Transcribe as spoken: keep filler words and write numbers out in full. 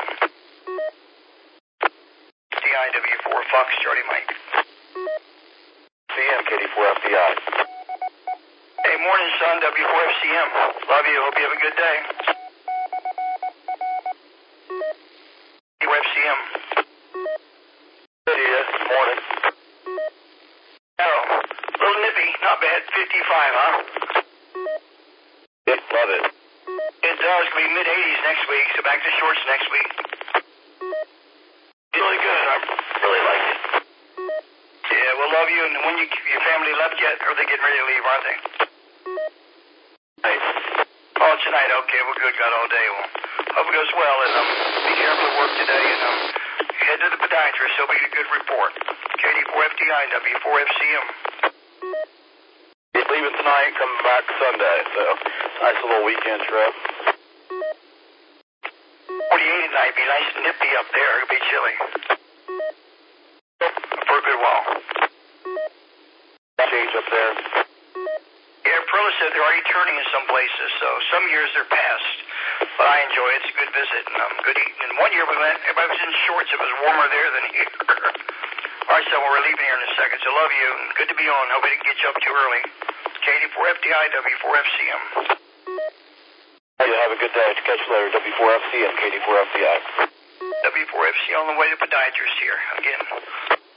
M. D I W four Fox Charlie Mike. C M, K D four F D I. Hey, morning, son. W four F C M. Love you. Hope you have a good day. W four F C M. Good here. Morning. Arrow. Little nippy. Not bad. fifty-five, huh? Yep, love it. It does. It's going to be mid eighties next week, so back to shorts next week. Really good. I really like it. Yeah, we'll love you. And when you, your family left yet, or are they getting ready to leave, aren't they? Nice. Oh, tonight. Okay, well, good. Got all day. Well, hope it goes well. And um, be careful at work today. And um, head to the podiatrist. He'll be a good report. K D four F D I, W four F C M. He's leaving tonight, coming back Sunday, so nice little weekend trip. forty-eight tonight. Be nice and nippy up there. It'll be chilly. For a good while. Change up there. Yeah, Perla said they're already turning in some places, so some years they're past. But I enjoy it. It's a good visit and um, good eating. And one year we went, everybody was in shorts. It was warmer there than here. All right, so we're leaving here in a second. So love you. Good to be on. Hope we didn't get you up too early. K D four F D I, W four F C M. You have a good day. Catch you later. W four F C M, K D four F D I. W four F C on the way to podiatrist here again.